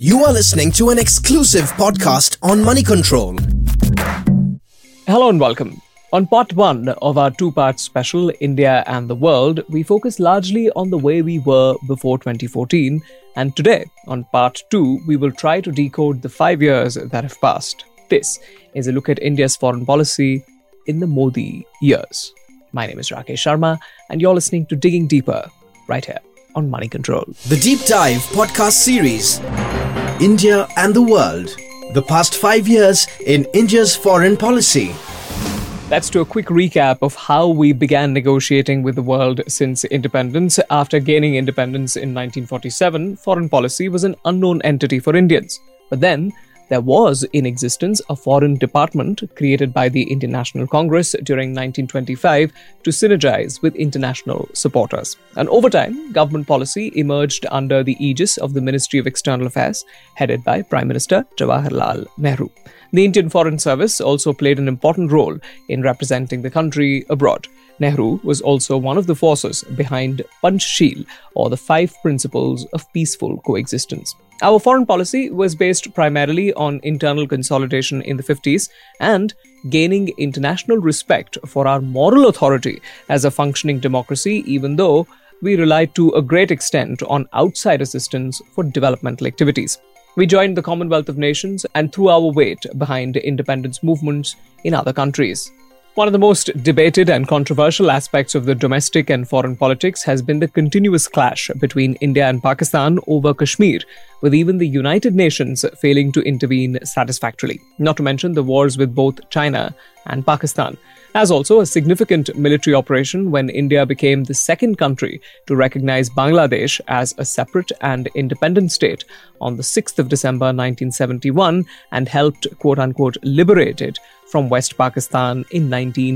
You are listening to an exclusive podcast on Money Control. Hello and welcome. On part 1 of our two-part special, India and the World, we focus largely on the way we were before 2014. And today, on part 2, we will try to decode the 5 years that have passed. This is a look at India's foreign policy in the Modi years. My name is Rakesh Sharma, and you're listening to Digging Deeper right here on Money Control. The Deep Dive podcast series, India and the World, the past 5 years in India's foreign policy. Let's do a quick recap of how we began negotiating with the world since independence. After gaining independence in 1947, foreign policy was an unknown entity for Indians. But then, there was in existence a foreign department created by the Indian National Congress during 1925 to synergize with international supporters. And over time, government policy emerged under the aegis of the Ministry of External Affairs, headed by Prime Minister Jawaharlal Nehru. The Indian Foreign Service also played an important role in representing the country abroad. Nehru was also one of the forces behind Panchsheel, or the 5 principles of peaceful coexistence. Our foreign policy was based primarily on internal consolidation in the 50s and gaining international respect for our moral authority as a functioning democracy, even though we relied to a great extent on outside assistance for developmental activities. We joined the Commonwealth of Nations and threw our weight behind independence movements in other countries. One of the most debated and controversial aspects of the domestic and foreign politics has been the continuous clash between India and Pakistan over Kashmir, with even the United Nations failing to intervene satisfactorily, not to mention the wars with both China and Pakistan. As also a significant military operation when India became the second country to recognize Bangladesh as a separate and independent state on the 6th of December 1971 and helped quote-unquote liberate it from West Pakistan in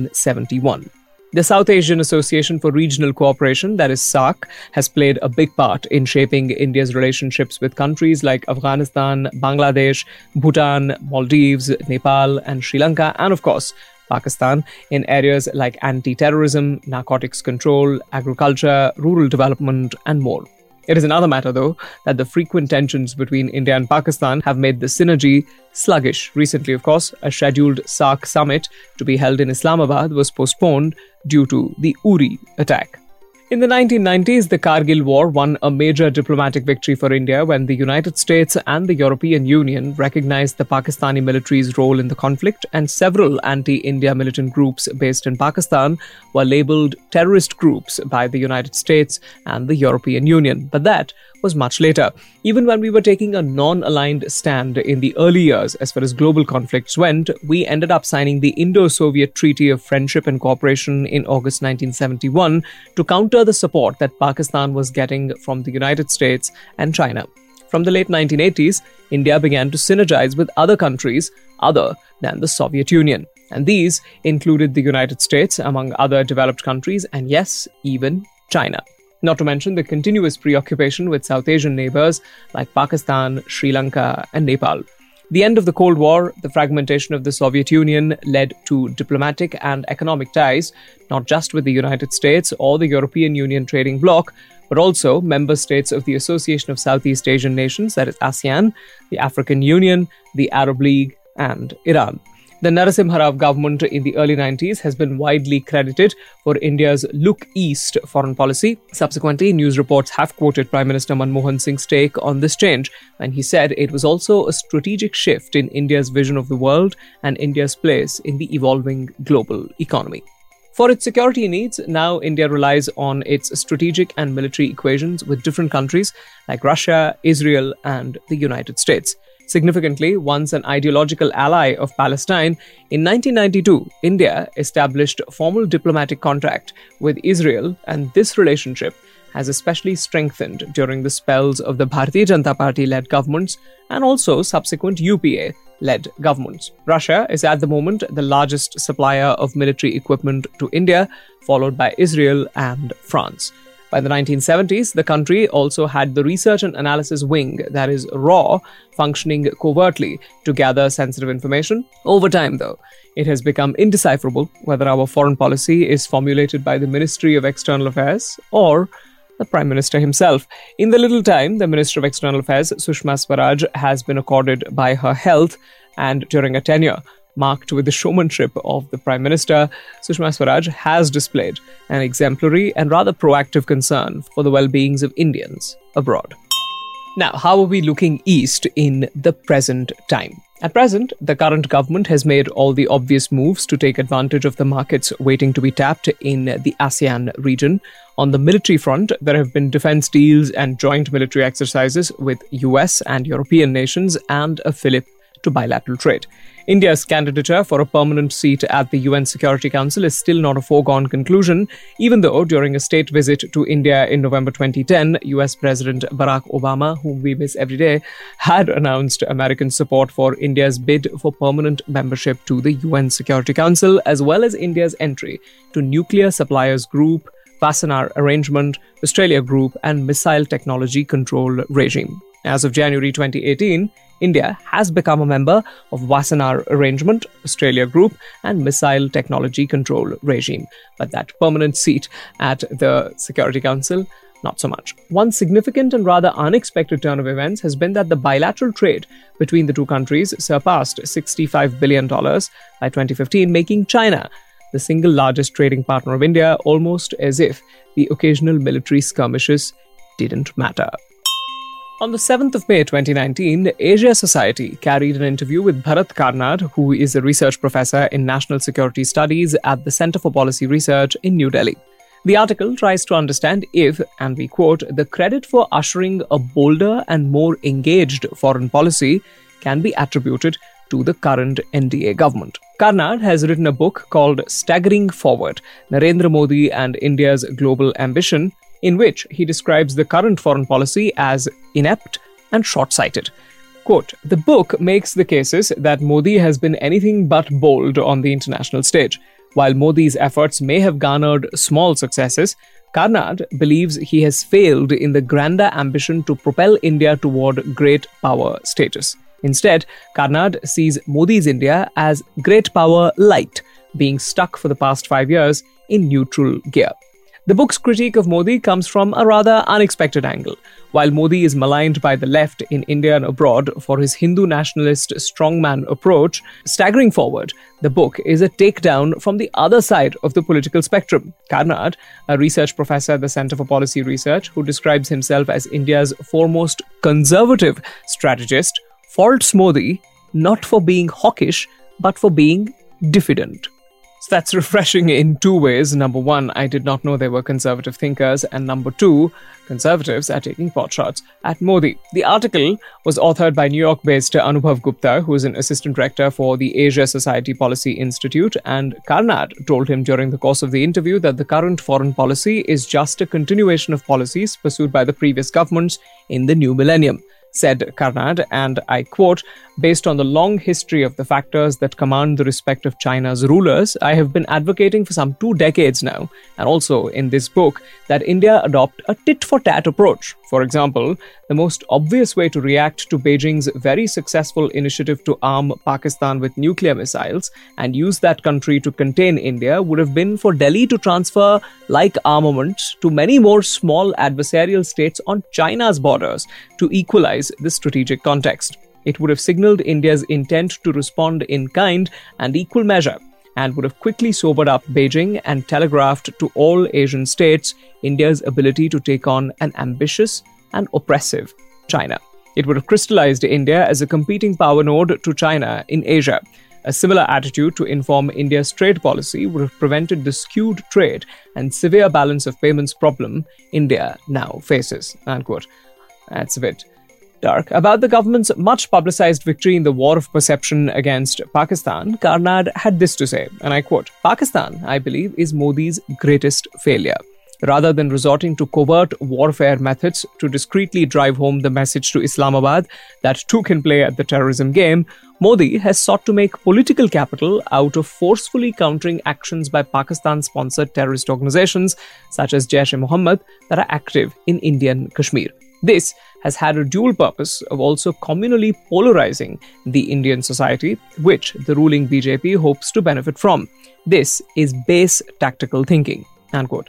1971. The South Asian Association for Regional Cooperation, that is SAARC, has played a big part in shaping India's relationships with countries like Afghanistan, Bangladesh, Bhutan, Maldives, Nepal, and Sri Lanka, and of course, Pakistan, in areas like anti-terrorism, narcotics control, agriculture, rural development, and more. It is another matter, though, that the frequent tensions between India and Pakistan have made the synergy sluggish. Recently, of course, a scheduled SAARC summit to be held in Islamabad was postponed due to the Uri attack. In the 1990s, the Kargil War won a major diplomatic victory for India when the United States and the European Union recognized the Pakistani military's role in the conflict, and several anti-India militant groups based in Pakistan were labeled terrorist groups by the United States and the European Union. But that was much later. Even when we were taking a non-aligned stand in the early years as far as global conflicts went, we ended up signing the Indo-Soviet Treaty of Friendship and Cooperation in August 1971 to counter the support that Pakistan was getting from the United States and China. From the late 1980s, India began to synergize with other countries other than the Soviet Union. And these included the United States, among other developed countries, and yes, even China. Not to mention the continuous preoccupation with South Asian neighbors like Pakistan, Sri Lanka, and Nepal. The end of the Cold War, the fragmentation of the Soviet Union led to diplomatic and economic ties, not just with the United States or the European Union trading bloc, but also member states of the Association of Southeast Asian Nations, that is ASEAN, the African Union, the Arab League, and Iran. The Narasimha Rao government in the early 90s has been widely credited for India's Look East foreign policy. Subsequently, news reports have quoted Prime Minister Manmohan Singh's take on this change, when he said it was also a strategic shift in India's vision of the world and India's place in the evolving global economy. For its security needs, now India relies on its strategic and military equations with different countries like Russia, Israel, and the United States. Significantly, once an ideological ally of Palestine, in 1992, India established formal diplomatic contact with Israel, and this relationship has especially strengthened during the spells of the Bharatiya Janata Party-led governments and also subsequent UPA-led governments. Russia is at the moment the largest supplier of military equipment to India, followed by Israel and France. By the 1970s, the country also had the Research and Analysis Wing, that is RAW, functioning covertly to gather sensitive information. Over time, though, it has become indecipherable whether our foreign policy is formulated by the Ministry of External Affairs or the Prime Minister himself. In the little time, the Minister of External Affairs, Sushma Swaraj, has been accorded by her health, and during a tenure marked with the showmanship of the Prime Minister, Sushma Swaraj has displayed an exemplary and rather proactive concern for the well-beings of Indians abroad. Now, how are we looking east in the present time? At present, the current government has made all the obvious moves to take advantage of the markets waiting to be tapped in the ASEAN region. On the military front, there have been defense deals and joint military exercises with US and European nations and a fillip to bilateral trade. India's candidature for a permanent seat at the UN Security Council is still not a foregone conclusion, even though during a state visit to India in November 2010, US President Barack Obama, whom we miss every day, had announced American support for India's bid for permanent membership to the UN Security Council, as well as India's entry to Nuclear Suppliers Group, Wassenaar Arrangement, Australia Group, and Missile Technology Control Regime. As of January 2018, India has become a member of Wassenaar Arrangement, Australia Group, and Missile Technology Control Regime. But that permanent seat at the Security Council, not so much. One significant and rather unexpected turn of events has been that the bilateral trade between the two countries surpassed $65 billion by 2015, making China the single largest trading partner of India, almost as if the occasional military skirmishes didn't matter. On the 7th of May 2019, Asia Society carried an interview with Bharat Karnad, who is a research professor in National Security Studies at the Centre for Policy Research in New Delhi. The article tries to understand if, and we quote, the credit for ushering a bolder and more engaged foreign policy can be attributed to the current NDA government. Karnad has written a book called Staggering Forward, Narendra Modi and India's Global Ambition, in which he describes the current foreign policy as inept and short-sighted. Quote, the book makes the cases that Modi has been anything but bold on the international stage. While Modi's efforts may have garnered small successes, Karnad believes he has failed in the grander ambition to propel India toward great power status. Instead, Karnad sees Modi's India as great power light, being stuck for the past 5 years in neutral gear. The book's critique of Modi comes from a rather unexpected angle. While Modi is maligned by the left in India and abroad for his Hindu nationalist strongman approach, Staggering Forward, the book is a takedown from the other side of the political spectrum. Karnad, a research professor at the Centre for Policy Research, who describes himself as India's foremost conservative strategist, faults Modi not for being hawkish, but for being diffident. So that's refreshing in two ways. Number one, I did not know there were conservative thinkers. And number two, conservatives are taking potshots at Modi. The article was authored by New York-based Anubhav Gupta, who is an assistant director for the Asia Society Policy Institute. And Karnad told him during the course of the interview that the current foreign policy is just a continuation of policies pursued by the previous governments in the new millennium. Said Karnad, and I quote, based on the long history of the factors that command the respect of China's rulers, I have been advocating for some 2 decades now, and also in this book, that India adopt a tit-for-tat approach. For example, the most obvious way to react to Beijing's very successful initiative to arm Pakistan with nuclear missiles and use that country to contain India would have been for Delhi to transfer like armaments to many more small adversarial states on China's borders to equalize the strategic context. It would have signaled India's intent to respond in kind and equal measure, and would have quickly sobered up Beijing and telegraphed to all Asian states India's ability to take on an ambitious and oppressive China. It would have crystallized India as a competing power node to China in Asia. A similar attitude to inform India's trade policy would have prevented the skewed trade and severe balance of payments problem India now faces. Unquote. That's a bit dark. About the government's much-publicized victory in the war of perception against Pakistan, Karnad had this to say, and I quote, Pakistan, I believe, is Modi's greatest failure. Rather than resorting to covert warfare methods to discreetly drive home the message to Islamabad that two can play at the terrorism game, Modi has sought to make political capital out of forcefully countering actions by Pakistan-sponsored terrorist organizations such as Jaish-e-Mohammed that are active in Indian Kashmir. This has had a dual purpose of also communally polarizing the Indian society, which the ruling BJP hopes to benefit from. This is base tactical thinking. Unquote.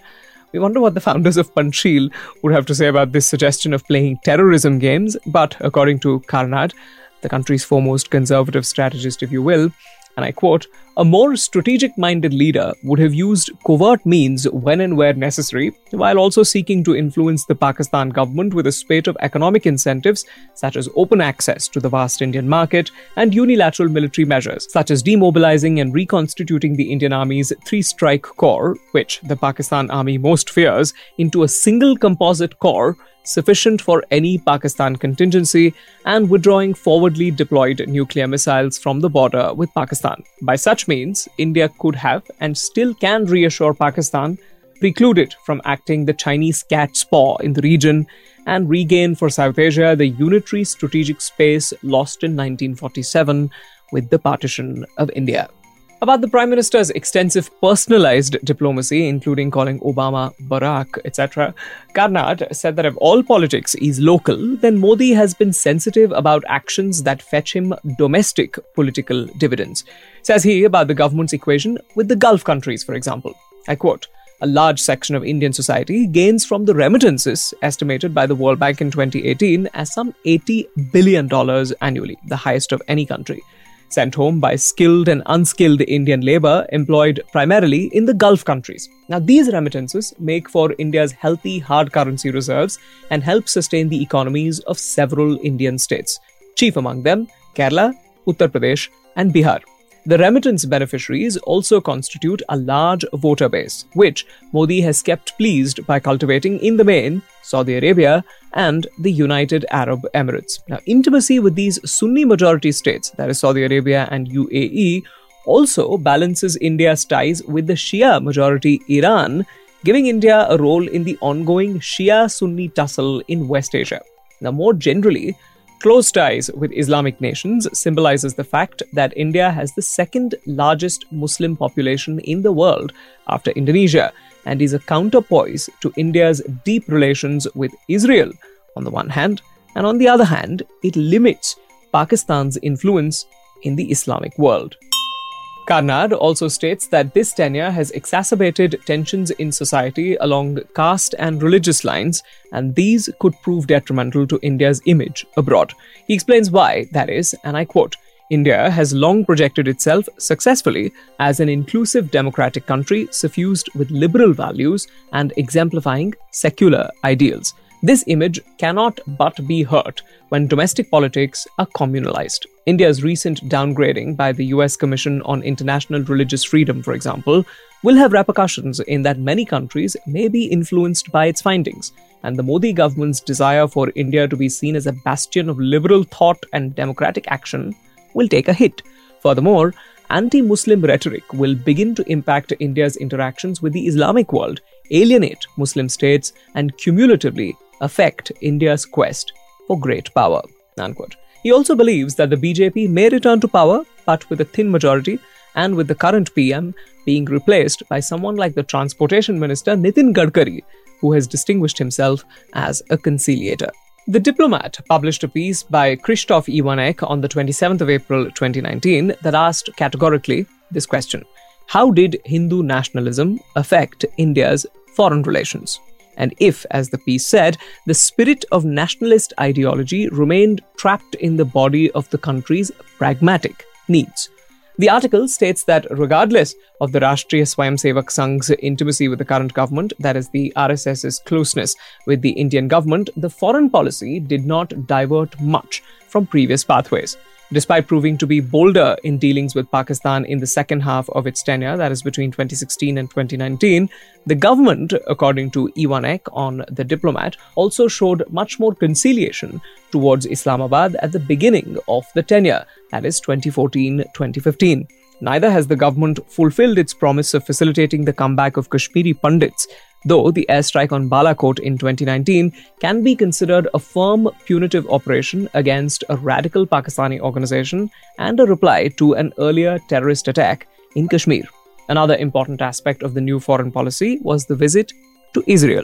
We wonder what the founders of Panchsheel would have to say about this suggestion of playing terrorism games, but according to Karnad, the country's foremost conservative strategist, if you will, and I quote, "A more strategic-minded leader would have used covert means when and where necessary, while also seeking to influence the Pakistan government with a spate of economic incentives such as open access to the vast Indian market and unilateral military measures, such as demobilizing and reconstituting the Indian Army's three-strike corps, which the Pakistan Army most fears, into a single composite corps sufficient for any Pakistan contingency, and withdrawing forwardly deployed nuclear missiles from the border with Pakistan. By such means, India could have and still can reassure Pakistan, preclude it from acting the Chinese cat's paw in the region, and regain for South Asia the unitary strategic space lost in 1947 with the partition of India." About the Prime Minister's extensive personalized diplomacy, including calling Obama Barack, etc., Karnad said that if all politics is local, then Modi has been sensitive about actions that fetch him domestic political dividends. Says he about the government's equation with the Gulf countries, for example. I quote, "A large section of Indian society gains from the remittances estimated by the World Bank in 2018 as some $80 billion annually, the highest of any country, sent home by skilled and unskilled Indian labour employed primarily in the Gulf countries. Now, these remittances make for India's healthy hard currency reserves and help sustain the economies of several Indian states, chief among them Kerala, Uttar Pradesh and Bihar. The remittance beneficiaries also constitute a large voter base, which Modi has kept pleased by cultivating in the main Saudi Arabia and the United Arab Emirates. Now, intimacy with these Sunni majority states, that is Saudi Arabia and UAE, also balances India's ties with the Shia majority Iran, giving India a role in the ongoing Shia-Sunni tussle in West Asia. Now, more generally, close ties with Islamic nations symbolizes the fact that India has the second largest Muslim population in the world after Indonesia, and is a counterpoise to India's deep relations with Israel on the one hand, and on the other hand, it limits Pakistan's influence in the Islamic world. Karnad also states that this tenure has exacerbated tensions in society along caste and religious lines, and these could prove detrimental to India's image abroad. He explains why that is, and I quote, "India has long projected itself successfully as an inclusive democratic country suffused with liberal values and exemplifying secular ideals. This image cannot but be hurt when domestic politics are communalized. India's recent downgrading by the US Commission on International Religious Freedom, for example, will have repercussions in that many countries may be influenced by its findings, and the Modi government's desire for India to be seen as a bastion of liberal thought and democratic action will take a hit. Furthermore, anti-Muslim rhetoric will begin to impact India's interactions with the Islamic world, alienate Muslim states, and cumulatively affect India's quest for great power." Unquote. He also believes that the BJP may return to power, but with a thin majority, and with the current PM being replaced by someone like the Transportation Minister Nitin Gadkari, who has distinguished himself as a conciliator. The Diplomat published a piece by Krzysztof Iwanek on the 27th of April 2019 that asked categorically this question: how did Hindu nationalism affect India's foreign relations? And if, as the piece said, the spirit of nationalist ideology remained trapped in the body of the country's pragmatic needs. The article states that regardless of the Rashtriya Swayamsevak Sangh's intimacy with the current government, that is the RSS's closeness with the Indian government, the foreign policy did not divert much from previous pathways. Despite proving to be bolder in dealings with Pakistan in the second half of its tenure, that is between 2016 and 2019, the government, according to Iwanek on The Diplomat, also showed much more conciliation towards Islamabad at the beginning of the tenure, that is 2014-2015. Neither has the government fulfilled its promise of facilitating the comeback of Kashmiri Pandits, though the airstrike on Balakot in 2019 can be considered a firm punitive operation against a radical Pakistani organization and a reply to an earlier terrorist attack in Kashmir. Another important aspect of the new foreign policy was the visit to Israel.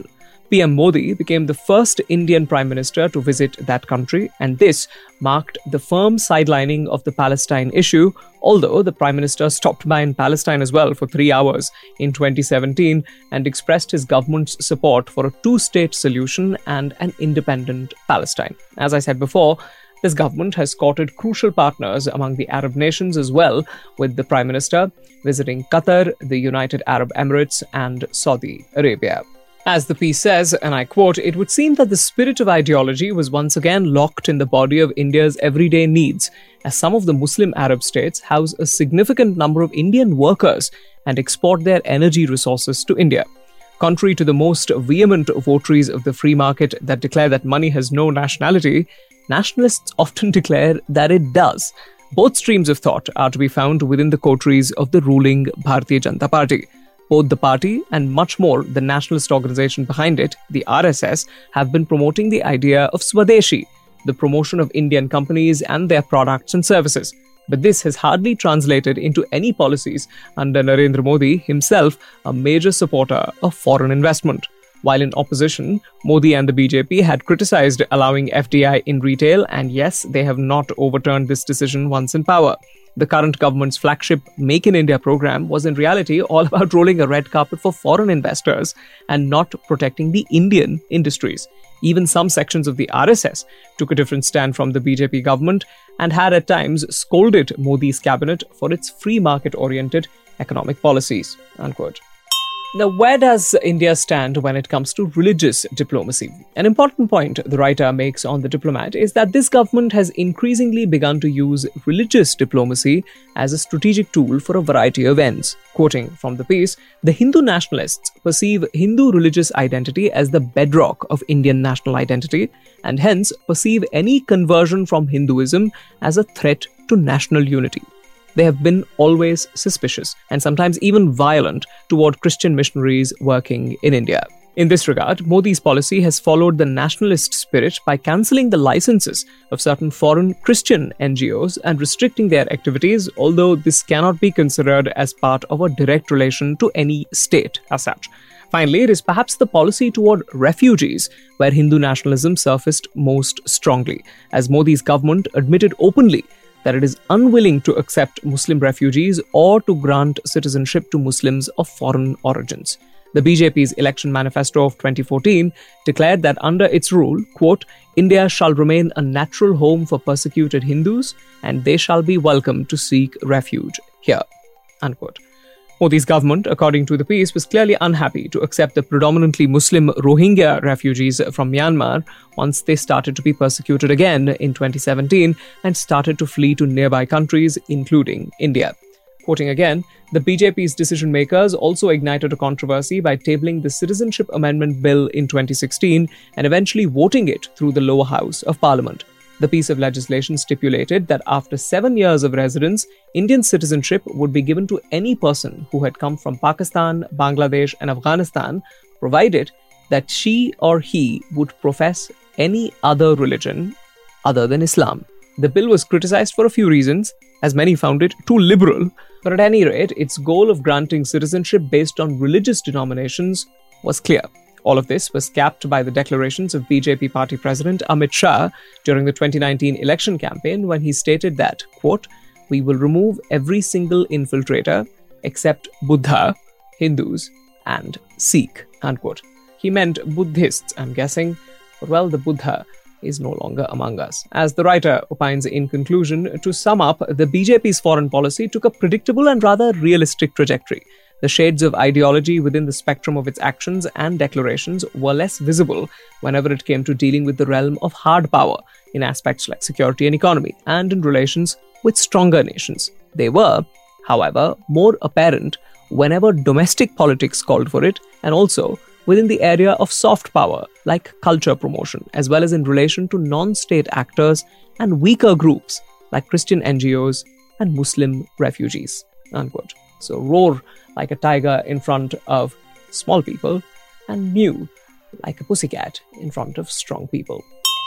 PM Modi became the first Indian Prime Minister to visit that country, and this marked the firm sidelining of the Palestine issue, although the Prime Minister stopped by in Palestine as well for 3 hours in 2017 and expressed his government's support for a two-state solution and an independent Palestine. As I said before, this government has courted crucial partners among the Arab nations as well, with the Prime Minister visiting Qatar, the United Arab Emirates, and Saudi Arabia. As the piece says, and I quote, "It would seem that the spirit of ideology was once again locked in the body of India's everyday needs, as some of the Muslim Arab states house a significant number of Indian workers and export their energy resources to India. Contrary to the most vehement votaries of the free market that declare that money has no nationality, nationalists often declare that it does. Both streams of thought are to be found within the coteries of the ruling Bharatiya Janata Party. Both the party and much more the nationalist organization behind it, the RSS, have been promoting the idea of Swadeshi, the promotion of Indian companies and their products and services. But this has hardly translated into any policies under Narendra Modi, himself a major supporter of foreign investment. While in opposition, Modi and the BJP had criticized allowing FDI in retail, and yes, they have not overturned this decision once in power. The current government's flagship Make in India program was in reality all about rolling a red carpet for foreign investors and not protecting the Indian industries. Even some sections of the RSS took a different stand from the BJP government and had at times scolded Modi's cabinet for its free market-oriented economic policies." Unquote. Now, where does India stand when it comes to religious diplomacy? An important point the writer makes on The Diplomat is that this government has increasingly begun to use religious diplomacy as a strategic tool for a variety of ends. Quoting from the piece, "The Hindu nationalists perceive Hindu religious identity as the bedrock of Indian national identity and hence perceive any conversion from Hinduism as a threat to national unity. They have been always suspicious and sometimes even violent toward Christian missionaries working in India." In this regard, Modi's policy has followed the nationalist spirit by cancelling the licenses of certain foreign Christian NGOs and restricting their activities, although this cannot be considered as part of a direct relation to any state as such. Finally, it is perhaps the policy toward refugees where Hindu nationalism surfaced most strongly, as Modi's government admitted openly that it is unwilling to accept Muslim refugees or to grant citizenship to Muslims of foreign origins. The BJP's election manifesto of 2014 declared that under its rule, quote, "India shall remain a natural home for persecuted Hindus and they shall be welcome to seek refuge here," unquote. Modi's government, according to the piece, was clearly unhappy to accept the predominantly Muslim Rohingya refugees from Myanmar once they started to be persecuted again in 2017 and started to flee to nearby countries, including India. Quoting again, "The BJP's decision makers also ignited a controversy by tabling the Citizenship Amendment Bill in 2016 and eventually voting it through the lower house of Parliament. The piece of legislation stipulated that after 7 years of residence, Indian citizenship would be given to any person who had come from Pakistan, Bangladesh, and Afghanistan, provided that she or he would profess any other religion other than Islam. The bill was criticized for a few reasons, as many found it too liberal, but at any rate, its goal of granting citizenship based on religious denominations was clear. All of this was capped by the declarations of BJP party president Amit Shah during the 2019 election campaign when he stated that, quote, "We will remove every single infiltrator except Buddha, Hindus, and Sikh," unquote. He meant Buddhists, I'm guessing, but well, the Buddha is no longer among us. As the writer opines in conclusion, to sum up, the BJP's foreign policy took a predictable and rather realistic trajectory. The shades of ideology within the spectrum of its actions and declarations were less visible whenever it came to dealing with the realm of hard power in aspects like security and economy, and in relations with stronger nations. They were, however, more apparent whenever domestic politics called for it, and also within the area of soft power like culture promotion, as well as in relation to non-state actors and weaker groups like Christian NGOs and Muslim refugees, unquote. So roar like a tiger in front of small people and mew like a pussycat in front of strong people.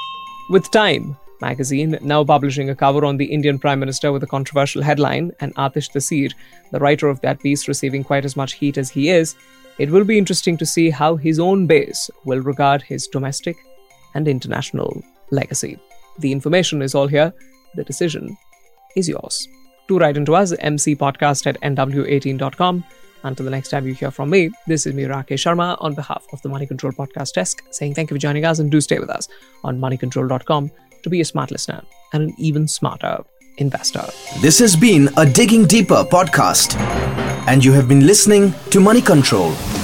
With Time magazine now publishing a cover on the Indian Prime Minister with a controversial headline, and Atish Taseer, the writer of that piece, receiving quite as much heat as he is, It will be interesting to see how his own base will regard his domestic and international legacy. The information is all here. The decision is yours. Do write into us, mcpodcast@nw18.com. Until the next time you hear from me, this is me, Rakesh Sharma, on behalf of the Money Control Podcast Desk, saying thank you for joining us, and do stay with us on moneycontrol.com to be a smart listener and an even smarter investor. This has been a Digging Deeper podcast, and you have been listening to Money Control.